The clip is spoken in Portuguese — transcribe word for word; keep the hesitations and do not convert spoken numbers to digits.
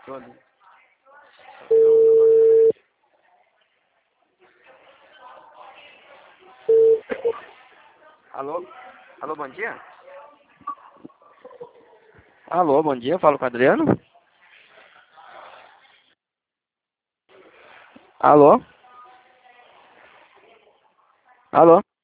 Todo. Alô? Alô, bom dia? Alô, bom dia, falo com o Adriano? Alô? Alô?